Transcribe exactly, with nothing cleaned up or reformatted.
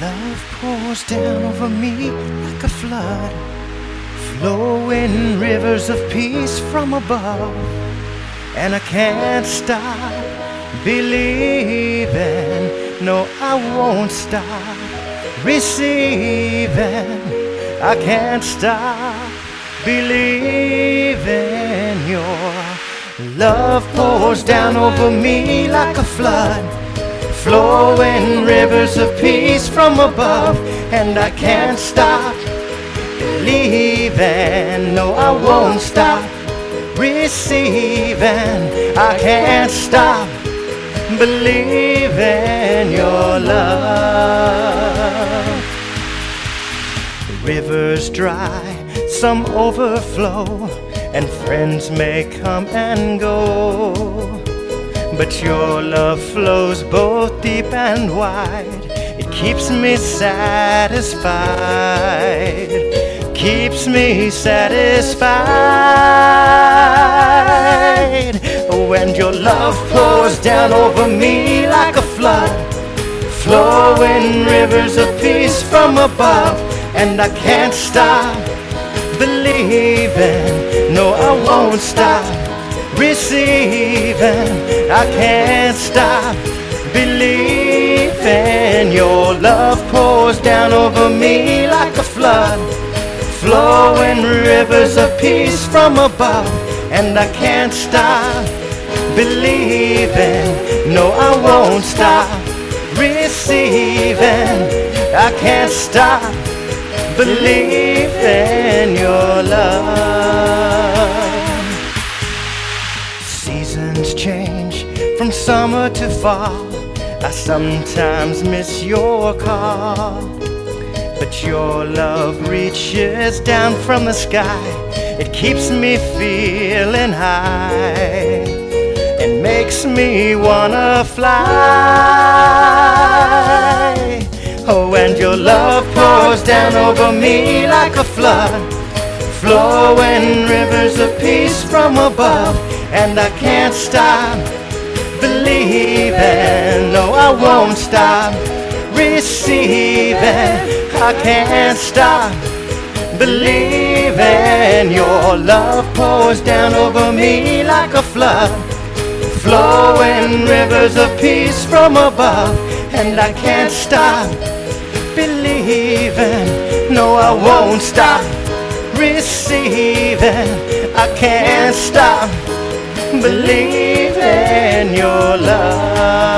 Love pours down over me like a flood, flowing rivers of peace from above. And I can't stop believing, no, I won't stop receiving. I can't stop believing. Your love pours down over me like a flood, flowing rivers of peace from above. And I can't stop believing, no, I won't stop receiving. I can't stop believing your love. The rivers dry, some overflow, and friends may come and go, but your love flows both deep and wide. It keeps me satisfied, keeps me satisfied. When your love pours down over me like a flood, flowing rivers of peace from above. And I can't stop believing, no, I won't stop receiving. I can't stop believing. Your love pours down over me like a flood, flowing rivers of peace from above. And I can't stop believing, no, I won't stop receiving. I can't stop believing your love. Seasons change from summer to fall. I sometimes miss your call, but your love reaches down from the sky. It keeps me feeling high and makes me wanna fly. Oh, and your love pours down over me like a flood, flowing rivers of peace from above. And I can't stop believing, no, I won't stop receiving. I can't stop believing. Your love pours down over me like a flood, flowing rivers of peace from above. And I can't stop believing, no, I won't stop receiving. I can't stop believing your love.